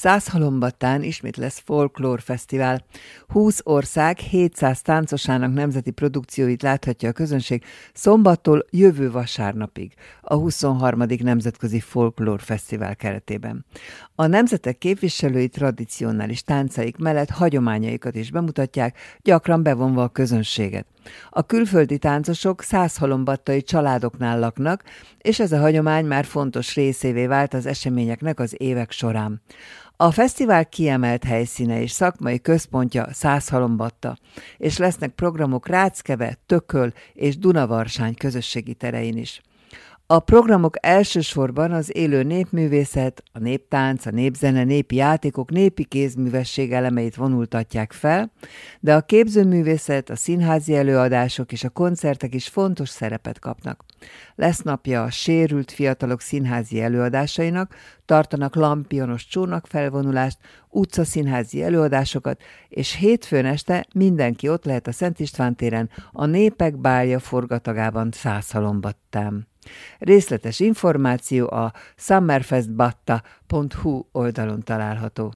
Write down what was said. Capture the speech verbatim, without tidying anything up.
Százhalombattán ismét lesz folklórfesztivál. húsz ország hétszáz táncosának nemzeti produkcióit láthatja a közönség szombattól jövő vasárnapig a huszonharmadik Nemzetközi Folklórfesztivál keretében. A nemzetek képviselői tradicionális táncaik mellett hagyományaikat is bemutatják, gyakran bevonva a közönséget. A külföldi táncosok százhalombattai családoknál laknak, és ez a hagyomány már fontos részévé vált az eseményeknek az évek során. A fesztivál kiemelt helyszíne és szakmai központja Százhalombatta, és lesznek programok Ráckeve, Tököl és Dunavarsány közösségi terein is. A programok elsősorban az élő népművészet, a néptánc, a népzene, népi játékok, népi kézművesség elemeit vonultatják fel, de a képzőművészet, a színházi előadások és a koncertek is fontos szerepet kapnak. Lesz napja a sérült fiatalok színházi előadásainak, tartanak lampionos csónakfelvonulást, utcaszínházi előadásokat, és hétfőn este mindenki ott lehet a Szent István téren, a Népek Bálja forgatagában Százhalombattán. Részletes információ a summerfestbatta pont hu oldalon található.